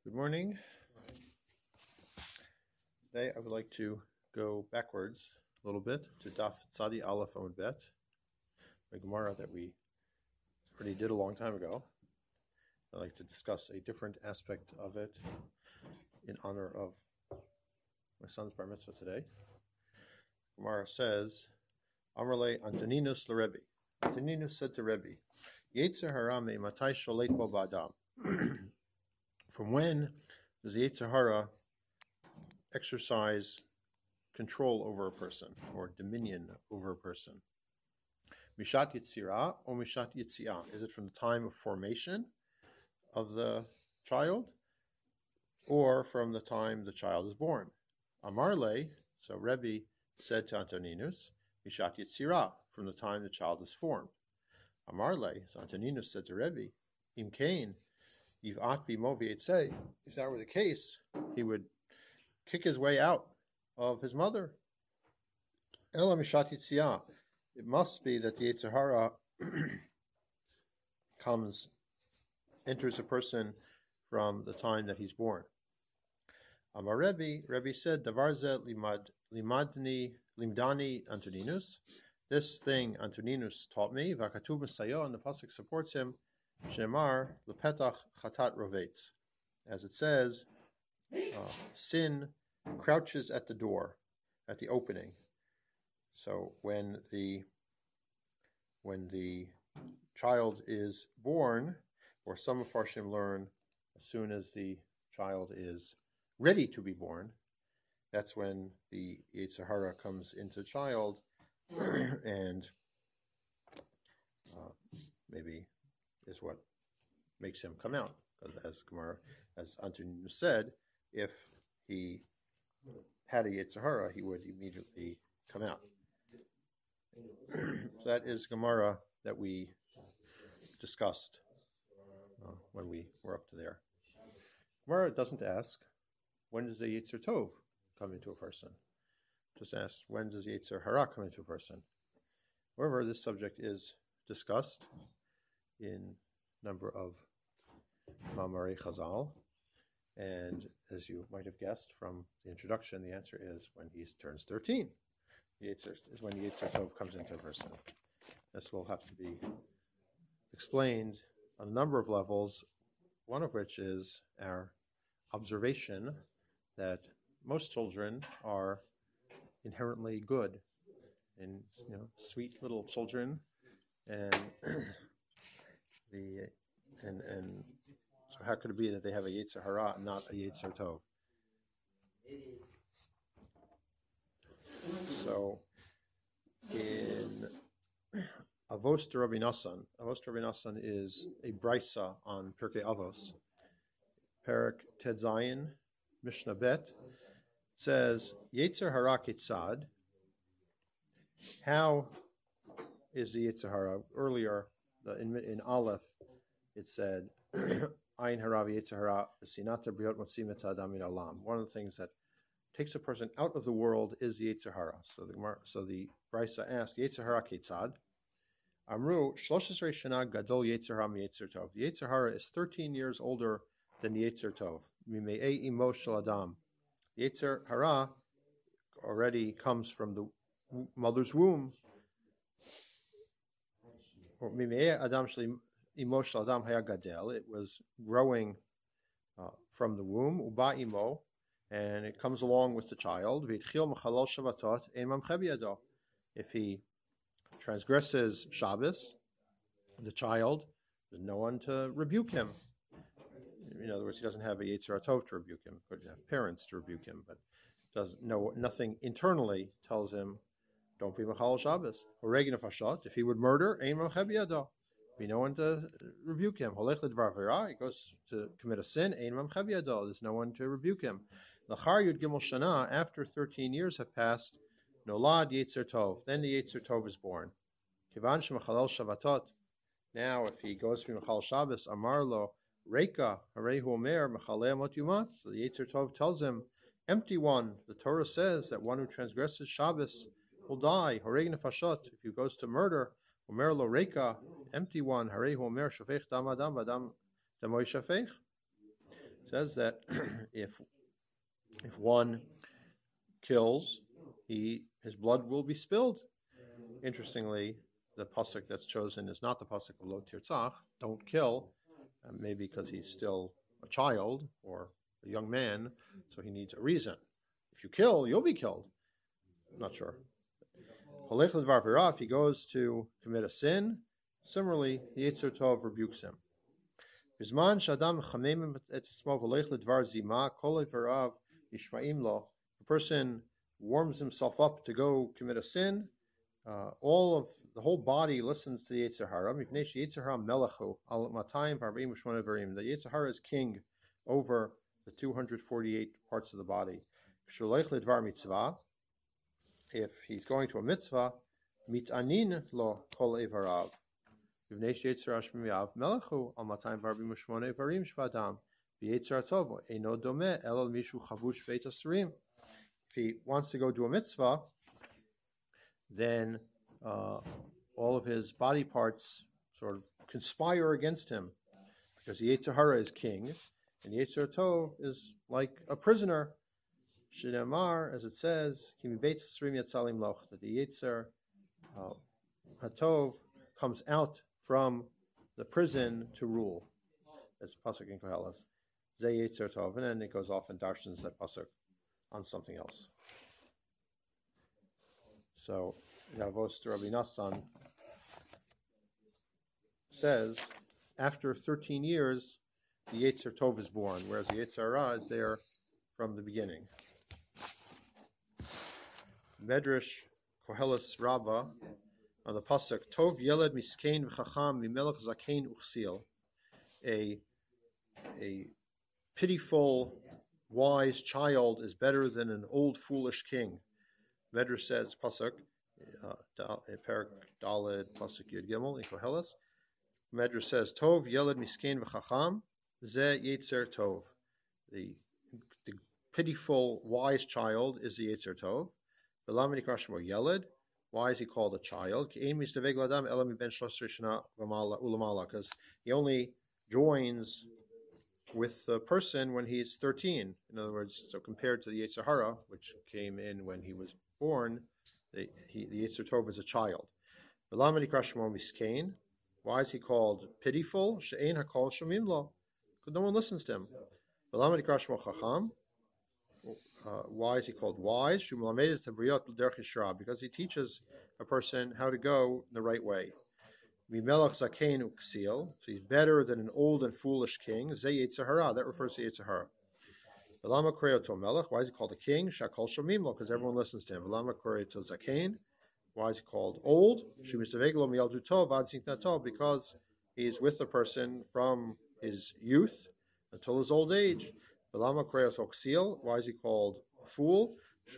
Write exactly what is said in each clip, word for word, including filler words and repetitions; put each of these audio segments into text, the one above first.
Good morning. Today I would like to go backwards a little bit to Daf Tzadi Aleph Amud Bet, the Gemara that we already did a long time ago. I'd like to discuss a different aspect of it in honor of my son's bar mitzvah today. Gemara says, Amrle Antoninus l'Rebbe. Antoninus said to Rebbe, Yetzer hara me matai sholet bo ba'adam. From when does the Yetzer hara exercise control over a person or dominion over a person? Mishat Yitzira or Mishat Yitziah? Is it from the time of formation of the child or from the time the child is born? Amarle, so Rebbe said to Antoninus, Mishat Yitzira, from the time the child is formed. Amarle, so Antoninus said to Rebbe, Im Kain, if that were the case, he would kick his way out of his mother. Ela mishat yitzia. It must be that the Yetzer hara comes, enters a person from the time that he's born. Amar Rebbe, Rebbe said, Davar ze limad, limadni, limdani Antoninus. This thing Antoninus taught me, Vakatuv Messiah, and the pasuk supports him, Shemar lepetach chatat rovetz. As it says, uh, sin crouches at the door, at the opening. So when the when the child is born, or some of Farshim learn, as soon as the child is ready to be born, that's when the Yetzer hara comes into the child, and uh, maybe is what makes him come out. Because as Gemara, as Antoninus said, if he had a Yetzer hara, he would immediately come out. So that is Gemara that we discussed uh, when we were up to there. Gemara doesn't ask, when does the Yetzer Tov come into a person? Just asks, when does the Yetzer hara come into a person? However, this subject is discussed in a number of Ma'amari Chazal, and as you might have guessed from the introduction, the answer is when he turns thirteen. The Yetzer is when the Yetzer Tov comes into a person. This will have to be explained on a number of levels, one of which is our observation that most children are inherently good and, you know, sweet little children, and the and and so how could it be that they have a Yetzer hara and not a Yetzer Tov? So in Avos de Rabbi Nassan, Avos de Rabbi Nassan is a brisa on Pirkei Avos. Perak Ted Zayin, Mishnah Bet, says Yetzer hara kitzad. How is the Yetzer hara? Earlier, the, in, in Aleph, it said Ayin hara v'Yetzer hara v'sinata briot motzim et ha'adam min olam. One of the things that takes a person out of the world is the Yetzer hara. So the so the Brisa asked Yetzer hara kitzad. Amru shloshes shana gadol Yetzer hara miYetzer Tov. The Yetzer hara is thirteen years older than the Yetzer Tov. Mime'ei imo shel adam. The Yetzer hara already comes from the mother's womb. Or mime'ei adam shel imo shel adam haya gadel. It was growing uh, from the womb. Uba imo. And it comes along with the child. If he transgresses Shabbos, the child, there's no one to rebuke him. In other words, he doesn't have a Yetzer Tov to rebuke him. He could have parents to rebuke him, but does no nothing internally tells him, don't be Mechal Shabbos. If he would murder, be no one to rebuke him. He goes to commit a sin, there's no one to rebuke him. L'char Yud Gimel Shana, after thirteen years have passed, Nolad Yetzer Tov, then the Yetzer Tov is born. Kivan Shemachalel Shavatot, now if he goes to Mechal Shabbos, Amarlo, Reika, Harehu Omer, Mechalei Mot Yumat, so the Yetzer Tov tells him, empty one. The Torah says that one who transgresses Shabbos will die. Horeg Nefashot, if he goes to murder, Omer Lo Reika, empty one. Harehu Omer Shafech Dam Adam Adam Damoy Shafech. says that if if one kills, he his blood will be spilled. Interestingly, the pasuk that's chosen is not the pasuk of Lo Tirtzach, don't kill, uh, maybe because he's still a child or a young man, so he needs a reason. If you kill, you'll be killed. I'm not sure. If he goes to commit a sin, similarly, the Yetzer Tov rebukes him. If a person warms himself up to go commit a sin, uh, all of the whole body listens to the Yetzer Hara. The Yetzer Hara is king over the two hundred forty-eight parts of the body. If he's going to a mitzvah, mitanin lo kol evarav. If he wants to go do a mitzvah, then uh, all of his body parts sort of conspire against him, because the Yetzer Hara is king, and the Yetzer Tov is like a prisoner. Shneimar, as it says, that the Yetzer uh, Hatov comes out from the prison to rule. It's pasuk in Koheles. Ze Yetzer Tov, and then it goes off and darshans that pasuk on something else. So Yavos to Rabbi Nassan says, after thirteen years, the Yetzer Tov is born, whereas the Yetzer Hara is there from the beginning. Medrash Koheles Rabbah on the pasuk Tov Yeled Miskein V'Chacham Mimelech Zakein Uchsil, a a pitiful, wise child is better than an old foolish king. Medrash says pasuk Perak Daled pasuk Yud Gimel in Koheles. Medrash says Tov Yeled Miskein V'Chacham Ze Yetzer Tov. The the pitiful, wise child is the Yetzer Tov. Yeled. Why is he called a child? Because he only joins with the person when he's thirteen. In other words, so compared to the Yetzer Hara, which came in when he was born, the, he, the Yetzer Tov is a child. Why is he called pitiful? Because no one listens to him. Uh, why is he called wise? Because he teaches a person how to go in the right way. So he's better than an old and foolish king. That refers to Yetzer Hara. Why is he called a king? Because everyone listens to him. Why is he called old? Because he's with the person from his youth until his old age. Why is he called a fool?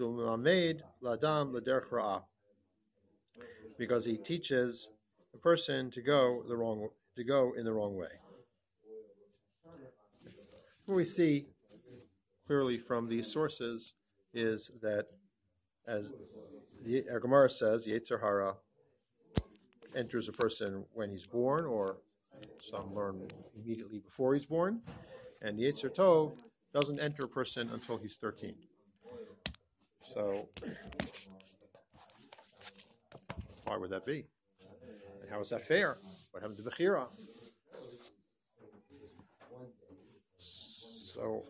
Because he teaches the person to go the wrong to go in the wrong way. What we see clearly from these sources is that, as the Gemara says, Yetzer Hara enters a person when he's born, or some learn immediately before he's born, and Yetzer Tov doesn't enter a person until he's thirteen. So, why would that be? And how is that fair? What happened to Bechira? So,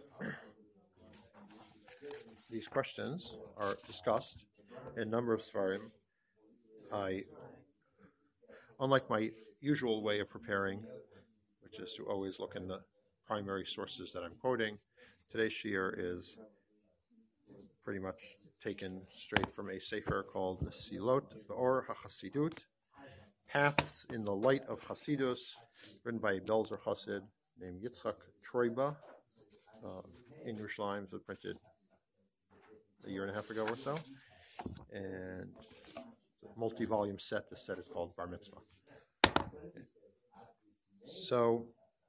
these questions are discussed in a number of Sfarim. I, unlike my usual way of preparing, which is to always look in the primary sources that I'm quoting, today's shiur is pretty much taken straight from a sefer called Mesilot B'or HaChasidut, Paths in the Light of Chasidus, written by a Belzer Chassid named Yitzchak Troiba, uh, in Yerushalayim. It was printed a year and a half ago or so, and a multi-volume set. This set is called Bar Mitzvah. So,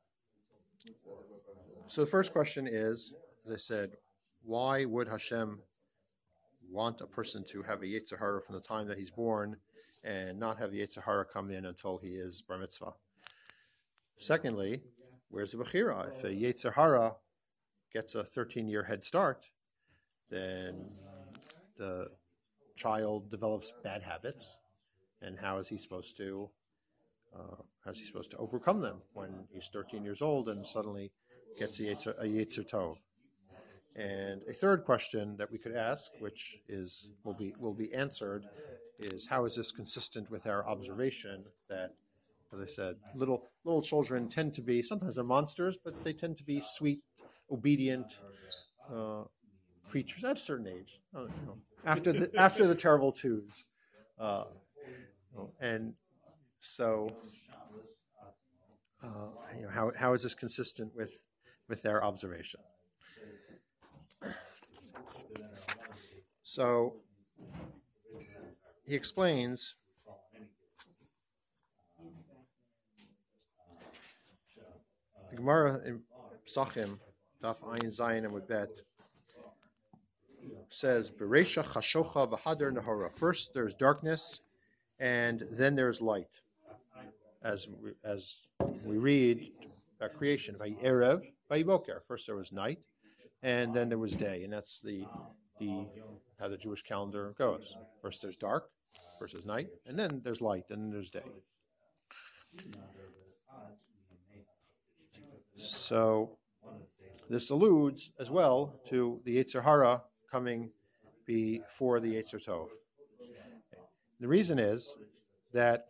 so the first question is, as I said, why would Hashem want a person to have a Yetzer Hara from the time that he's born and not have the Yetzer Hara come in until he is Bar Mitzvah? Secondly, where's the Bechira? If a Yetzer Hara gets a thirteen-year head start, then the child develops bad habits, and how is he supposed to uh, how is he supposed to overcome them when he's thirteen years old and suddenly gets a Yetzer, a Yetzer Tov? And a third question that we could ask, which is will be will be answered, is how is this consistent with our observation that, as I said, little little children tend to be, sometimes they're monsters, but they tend to be sweet, obedient uh, creatures at a certain age, uh, you know, after the after the terrible twos, uh, you know, and so uh, you know, how how is this consistent with with our observation? So he explains the Gemara in Psachim, Daf Ayin Zayin and Bet, says Bereisha Chashocha V'Hadar Nahora. First there's darkness, and then there's light. As we, as we read about creation, Vayerev, Vayiboker. First there was night, and then there was day, and that's the the how the Jewish calendar goes. First there's dark, first there's night, and then there's light, and then there's day. So this alludes as well to the Yetzer Hara coming before the Yetzer Tov. The reason is that,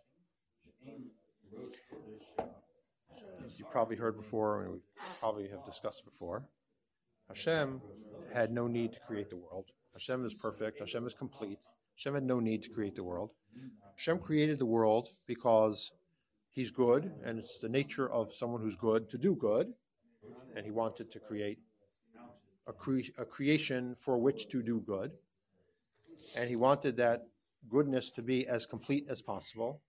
as you probably heard before, and we probably have discussed before, Hashem had no need to create the world. Hashem is perfect. Hashem is complete. Hashem had no need to create the world. Hashem created the world because he's good, and it's the nature of someone who's good to do good, and he wanted to create a, cre- a creation for which to do good, and he wanted that goodness to be as complete as possible.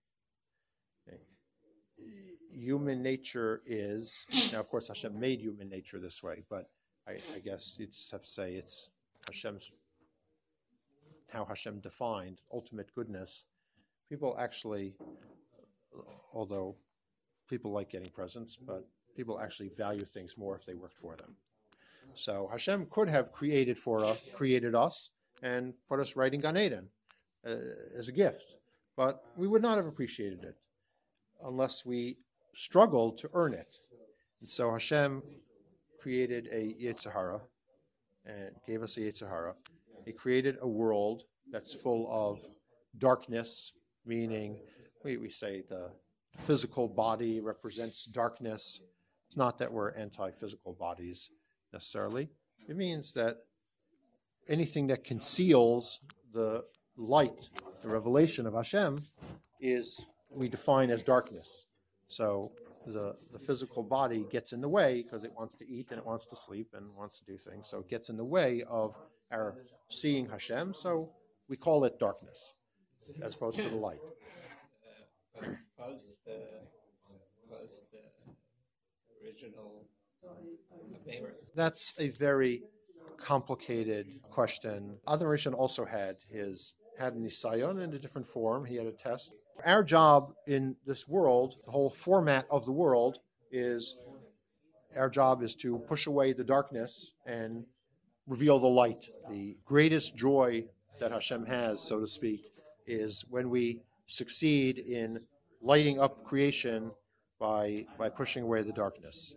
Human nature is, now of course Hashem made human nature this way, but I, I guess you'd just have to say it's Hashem's, how Hashem defined ultimate goodness. People actually, although people like getting presents, but people actually value things more if they worked for them. So Hashem could have created for us, created us, and put us right in Gan Eden uh, as a gift, but we would not have appreciated it unless we struggled to earn it. And so Hashem created a Yetzer Hara and gave us a Yetzer Hara. He created a world that's full of darkness, meaning we, we say the physical body represents darkness. It's not that we're anti-physical bodies necessarily. It means that anything that conceals the light, the revelation of Hashem, is we define as darkness. So the, the physical body gets in the way because it wants to eat and it wants to sleep and wants to do things. So it gets in the way of our seeing Hashem. So we call it darkness as opposed to the light. Uh, post the post the original favor. That's a very complicated question. Adam Rishon also had his had an Nisayon in a different form. He had a test. Our job in this world, the whole format of the world is, our job is to push away the darkness and reveal the light. The greatest joy that Hashem has, so to speak, is when we succeed in lighting up creation by, by pushing away the darkness.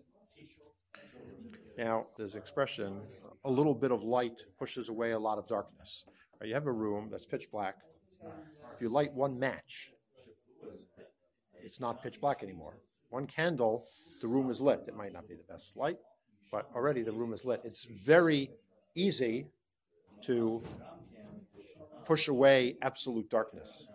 Now, there's an expression, a little bit of light pushes away a lot of darkness. You have a room that's pitch black. If you light one match, it's not pitch black anymore. One candle, the room is lit. It might not be the best light, but already the room is lit. It's very easy to push away absolute darkness.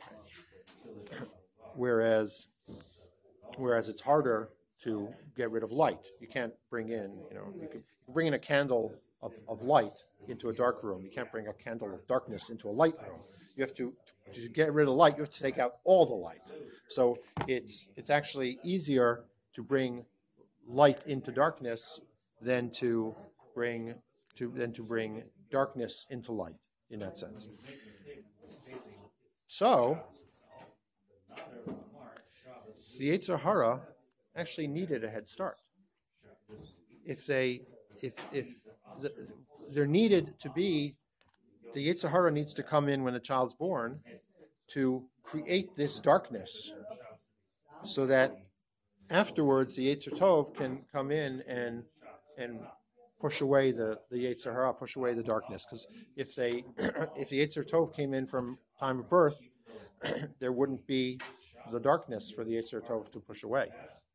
Whereas, whereas it's harder to get rid of light. You can't bring in, you know, you can bring in a candle of, of light into a dark room. You can't bring a candle of darkness into a light room. You have to, to get rid of light, you have to take out all the light. So it's it's actually easier to bring light into darkness than to bring to than to bring darkness into light in that sense. So the Yetzer Hara actually needed a head start. If they if if the, there needed to be, the Yetzer Hara needs to come in when the child's born to create this darkness, so that afterwards the Yetzer Tov can come in and and push away the the Yetzer Hara, push away the darkness. Because if they if the Yetzer Tov came in from time of birth, there wouldn't be the darkness for the Yetzer Tov to push away.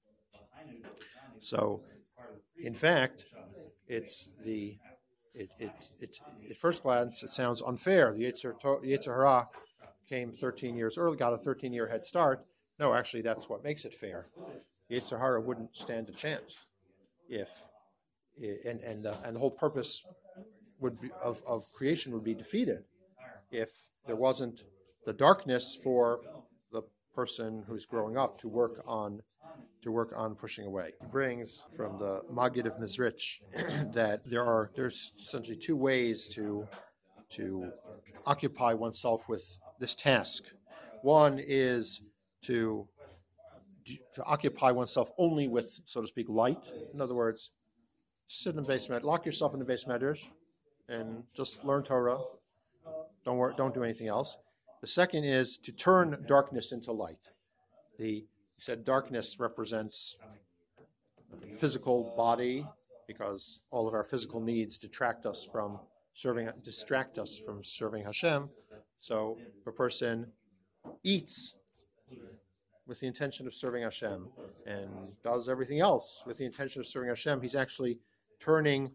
So, in fact, it's the it it it at first glance it sounds unfair. The Yetzer Tov, the Yetzer Hara came thirteen years early, got a thirteen year head start. No, actually, that's what makes it fair. The Yetzer Hara wouldn't stand a chance if, and and the, and the whole purpose would be of, of creation would be defeated if there wasn't the darkness for the person who's growing up to work on to work on pushing away. He brings from the Maggid of Mezrich that there are there's essentially two ways to to occupy oneself with this task. One is to to occupy oneself only with, so to speak, light. In other words, sit in the basement, lock yourself in the base medrash, and just learn Torah. Don't work, don't do anything else. The second is to turn darkness into light. The he said darkness represents the physical body, because all of our physical needs detract us from serving, distract us from serving Hashem. So if a person eats with the intention of serving Hashem and does everything else with the intention of serving Hashem, he's actually turning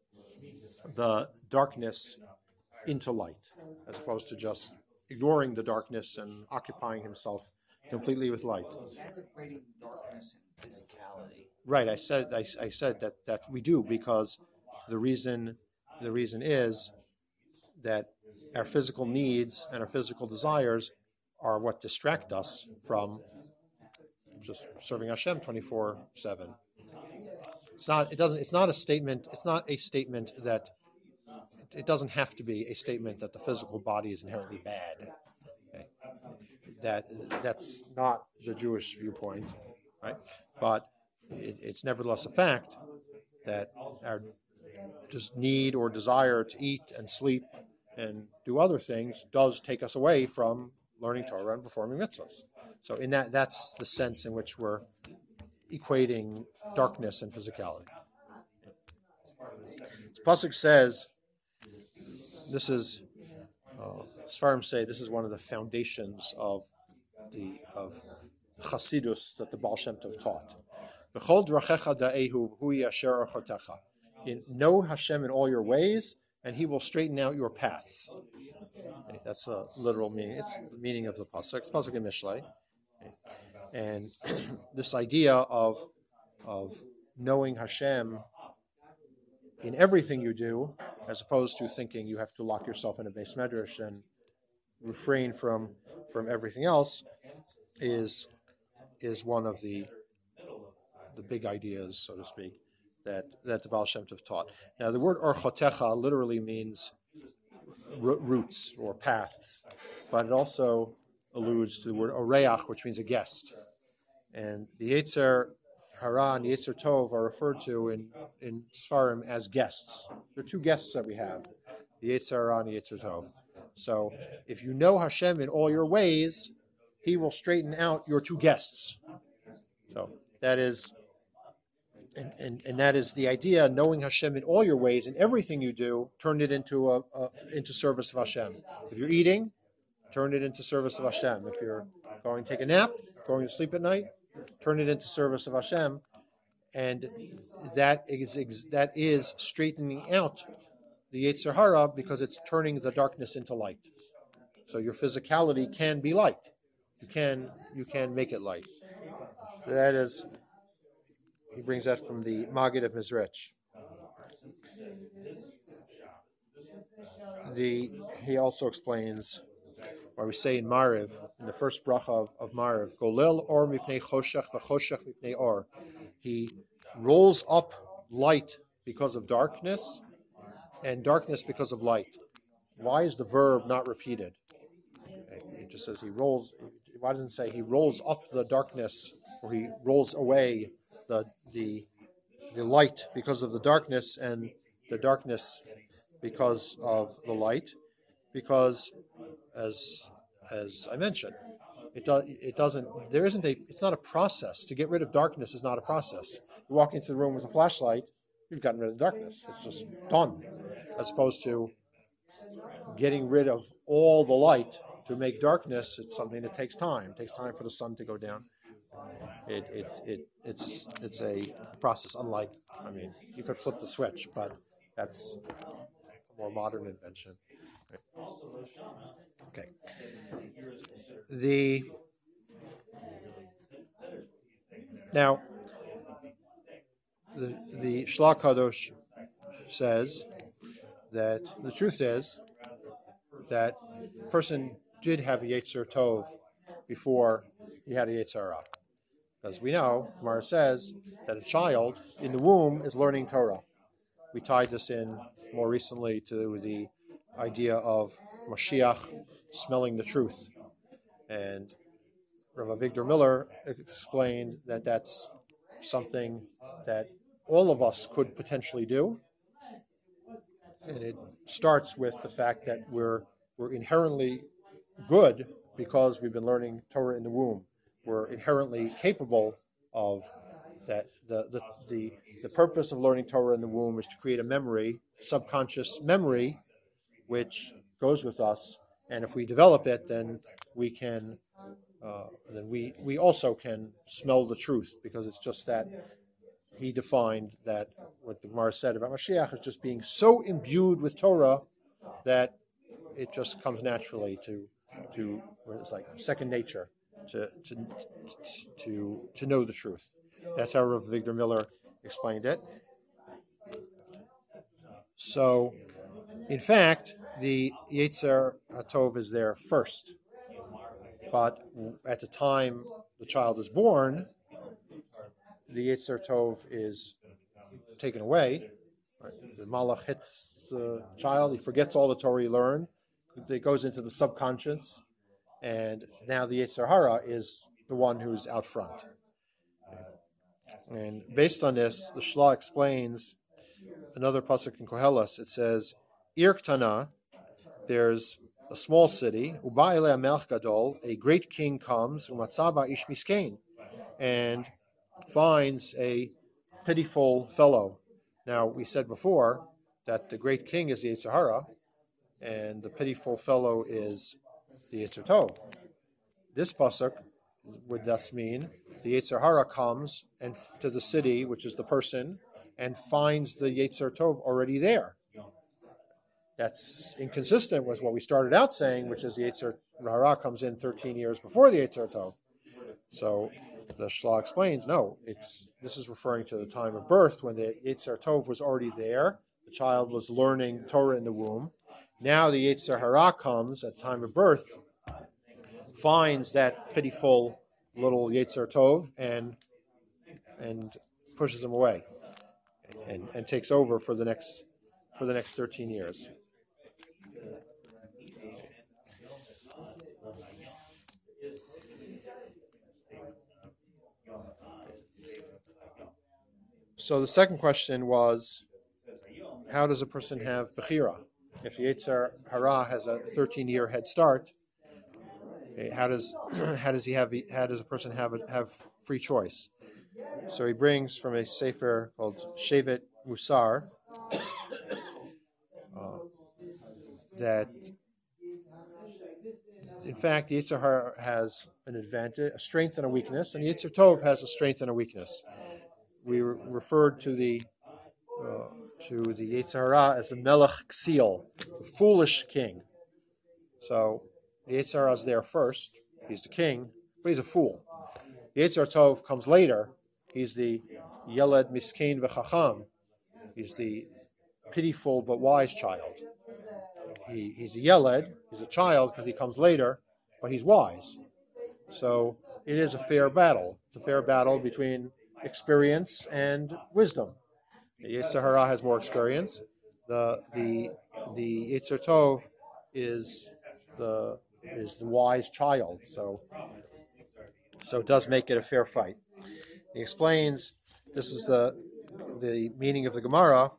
the darkness into light, as opposed to just ignoring the darkness and occupying himself completely with light. That's equating darkness and physicality. Right. I said I, I said that, that we do, because the reason the reason is that our physical needs and our physical desires are what distract us from just serving Hashem twenty-four seven. It's not. It doesn't. It's not a statement. It's not a statement that. It doesn't have to be a statement that the physical body is inherently bad. Okay? That that's not the Jewish viewpoint, right? But it, it's nevertheless a fact that our just need or desire to eat and sleep and do other things does take us away from learning Torah and performing mitzvahs. So in that, that's the sense in which we're equating darkness and physicality. The pasuk says, this is, uh, Sfarim say, this is one of the foundations of the of Chasidus that the Baal Shem Tov taught. B'chol drachecha da'ehu hui asher orchotecha. In know Hashem in all your ways, and He will straighten out your paths. Okay, that's a literal meaning. It's the meaning of the pasuk. It's pasuk in Mishlei. Okay. And this idea of of knowing Hashem in everything you do, as opposed to thinking you have to lock yourself in a base medrash and refrain from from everything else, is is one of the the big ideas, so to speak, that that the Baal Shem Tov taught. Now, the word orchotecha literally means roots or paths, but it also alludes to the word oreach, which means a guest. And the Yetzer Hara and the Yetzer Tov are referred to in, in Sfarim as guests. There are two guests that we have, the Yetzer Hara and the Yetzer Tov. So if you know Hashem in all your ways, He will straighten out your two guests. So that is, and, and, and that is the idea, knowing Hashem in all your ways, in everything you do, turn it into a, a into service of Hashem. If you're eating, turn it into service of Hashem. If you're going to take a nap, going to sleep at night, turn it into service of Hashem. And that is that is straightening out the Yetzer Hara, because it's turning the darkness into light. So your physicality can be light. You can you can make it light. So that is, he brings that from the Maggid of Mezrich. The he also explains, or we say in Mariv, in the first bracha of, of Mariv, Golel or mipnei choshech v'choshech mipnei or. He rolls up light because of darkness, and darkness because of light. Why is the verb not repeated? It just says he rolls. Why doesn't it say he rolls up the darkness, or he rolls away the the the light because of the darkness, and the darkness because of the light, because as as I mentioned, it does it doesn't there isn't a it's not a process. To get rid of darkness is not a process. You walk into the room with a flashlight, you've gotten rid of darkness. It's just done. As opposed to getting rid of all the light to make darkness, it's something that takes time. It takes time for the sun to go down. It, it, it, it's it's a process, unlike, I mean, you could flip the switch, but that's a more modern invention. Okay. The Now, the, the Shlach Kadosh says that the truth is that a person did have a Yetzer Tov before he had a Yetzer Hara. Because we know, Gemara says, that a child in the womb is learning Torah. We tied this in more recently to the idea of Mashiach smelling the truth. And Rav Avigdor Miller explained that that's something that all of us could potentially do. And it starts with the fact that we're we're inherently good because we've been learning Torah in the womb. We're inherently capable of that. The, the the the purpose of learning Torah in the womb is to create a memory, subconscious memory, which goes with us. And if we develop it, then we can, uh, then we we also can smell the truth, because it's just that he defined that what the Gemara said about Mashiach is just being so imbued with Torah that it just comes naturally to to it's like second nature to to to to know the truth. That's how Rav Avigdor Miller explained it. So, in fact, the Yetzer HaTov is there first, but at the time the child is born, the Yetzer Tov is taken away. Right? The Malach hits the child, he forgets all the Torah he learned, it goes into the subconscious, and now the Yetzer Hara is the one who's out front. And based on this, the Shla explains another pasuk in Koheles. It says, Ir Ktana, there's a small city, Uba elei melech gadol, a great king comes, Umatzava ish miskein, and finds a pitiful fellow. Now, we said before that the great king is the Yetzer Hara, and the pitiful fellow is the Yetzer Tov. This pasuk would thus mean the Yetzer Hara comes and f- to the city, which is the person, and finds the Yetzer Tov already there. That's inconsistent with what we started out saying, which is the Yetzer Hara comes in thirteen years before the Yetzer Tov. So the Shla explains, no, it's this is referring to the time of birth when the Yetzer Tov was already there. The child was learning Torah in the womb. Now the Yetzer Hara comes at the time of birth, finds that pitiful little Yetzer Tov and and pushes him away, and, and takes over for the next for the next thirteen years. So the second question was, how does a person have Bechira? If the Yetzer Hara has a thirteen-year head start, okay, how does how does he have how does a person have a, have free choice? So he brings from a sefer called Shevet Musar uh, that in fact the Yetzer Hara has an advantage, a strength and a weakness, and the Yetzer Tov has a strength and a weakness. We re- referred to the uh, to the Yetzer Hara as a Melech Ksil, the foolish king. So the Yetzer Hara is there first. He's the king, but he's a fool. The Yetzer Tov comes later. He's the Yeled Miskein V'Chacham. He's the pitiful but wise child. He, he's a Yeled, he's a child because he comes later, but he's wise. So it is a fair battle. It's a fair battle between experience and wisdom. The Yetzer Hara has more experience. The the the Yetzer Tov is the is the wise child. So so it does make it a fair fight. He explains this is the the meaning of the Gemara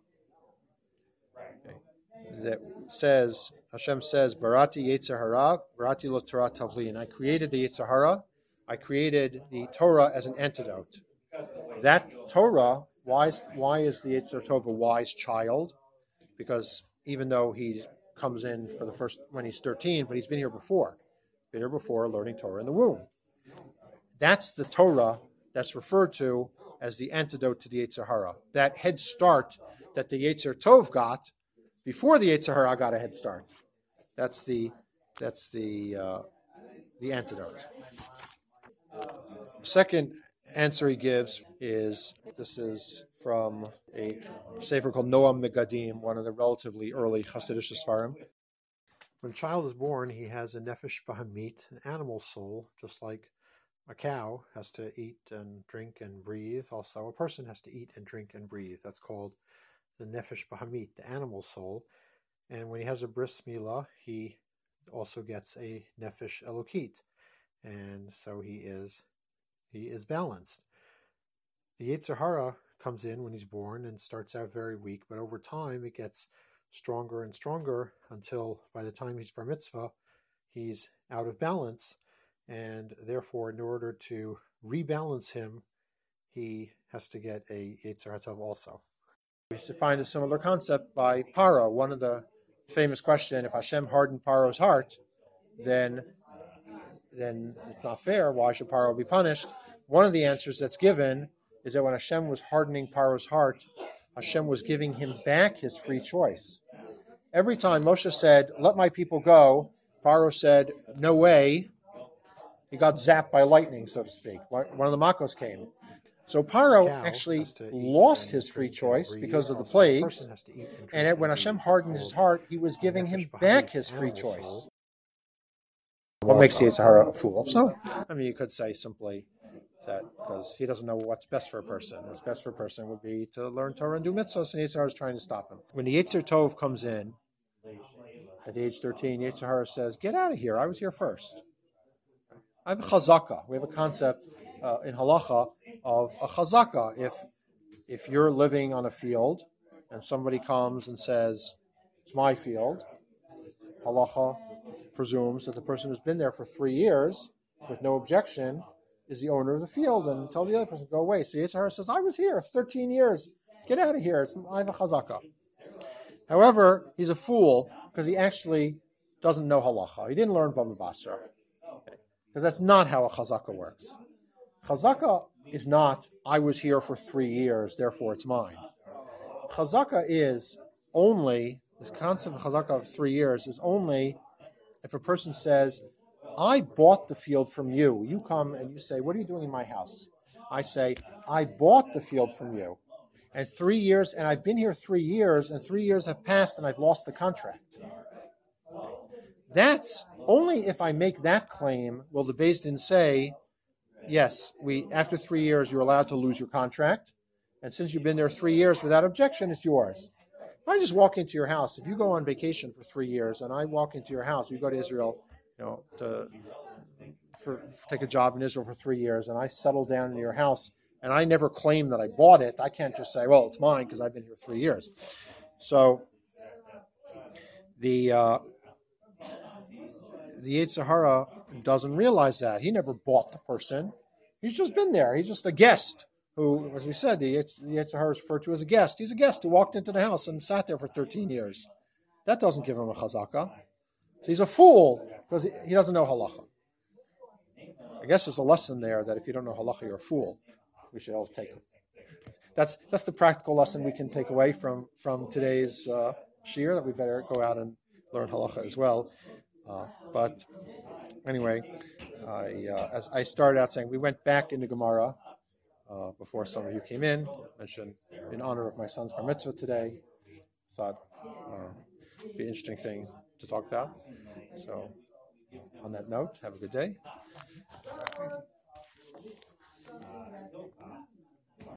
that says, Hashem says, Barati Yetzer Hara, Barati Lo Torah Tavlin. I created the Yetzer Hara, I created the Torah as an antidote. That Torah, why is, why is the Yetzer Tov a wise child? Because even though he comes in for the first, when he's thirteen, but he's been here before. Been here before learning Torah in the womb. That's the Torah that's referred to as the antidote to the Yetzer Hara. That head start that the Yetzer Tov got before the Yetzer Hara got a head start. That's the that's the uh, the antidote. Second answer he gives is, this is from a sefer called Noam Megadim, one of the relatively early Hasidic Sfarim. When a child is born, he has a nefesh bahamit, an animal soul, just like a cow has to eat and drink and breathe. Also, a person has to eat and drink and breathe. That's called the nefesh bahamit, the animal soul. And when he has a bris milah, he also gets a nefesh elokit, and so he is he is balanced. The Yetzer Hara comes in when he's born and starts out very weak, but over time it gets stronger and stronger until by the time he's bar mitzvah, he's out of balance, and therefore in order to rebalance him, he has to get a Yetzer Hara also. We should find a similar concept by Paro. One of the famous question, if Hashem hardened Paro's heart, then then it's not fair. Why should Paro be punished? One of the answers that's given is that when Hashem was hardening Paro's heart, Hashem was giving him back his free choice. Every time Moshe said, "Let my people go," Paro said, "No way." He got zapped by lightning, so to speak. One of the Makos came. So Paro actually lost his free choice because of the plagues, and when Hashem hardened his heart, he was giving him back his free choice. What makes the Yetzer Hara a fool? So, I mean, you could say simply that because he doesn't know what's best for a person. What's best for a person would be to learn Torah and do mitzvahs, and Yetzer Hara is trying to stop him. When the Yetzer Tov comes in at age thirteen, Yetzer Hara says, "Get out of here! I was here first." I have a chazaka. We have a concept uh, in halacha of a chazaka. If if you're living on a field and somebody comes and says, "It's my field," halacha presumes that the person who's been there for three years with no objection is the owner of the field, and tell the other person to go away. So Yetzer Hara says, "I was here for thirteen years. Get out of here. It's, I have a chazaka." However, he's a fool because he actually doesn't know halacha. He didn't learn Bava Basra. Because that's not how a chazaka works. Chazaka is not, "I was here for three years, therefore it's mine." Chazaka is only, this concept of chazaka of three years is only if a person says, "I bought the field from you." You come and you say, "What are you doing in my house?" I say, "I bought the field from you. And three years, and I've been here three years, and three years have passed and I've lost the contract." That's only if I make that claim will the Beis Din say, yes, we after three years you're allowed to lose your contract, and since you've been there three years without objection, it's yours. If I just walk into your house, if you go on vacation for three years and I walk into your house, you go to Israel, you know, to for, take a job in Israel for three years, and I settle down in your house, and I never claim that I bought it, I can't just say, "Well, it's mine because I've been here three years." So the uh, the Yetzer Hara doesn't realize that. He never bought the person. He's just been there. He's just a guest who, as we said, the Yetzer Hara is referred to as a guest. He's a guest who walked into the house and sat there for thirteen years. That doesn't give him a chazaka. So he's a fool because he, he doesn't know halacha. I guess there's a lesson there that if you don't know halacha, you're a fool. We should all take it. That's that's the practical lesson we can take away from, from today's uh, shiur, that we better go out and learn halacha as well. Uh, but anyway, I, uh, as I started out saying, we went back into Gemara uh, before some of you came in. I mentioned in honor of my son's bar mitzvah today. Thought uh, it'd be an interesting thing to talk about. So on that note, have a good day.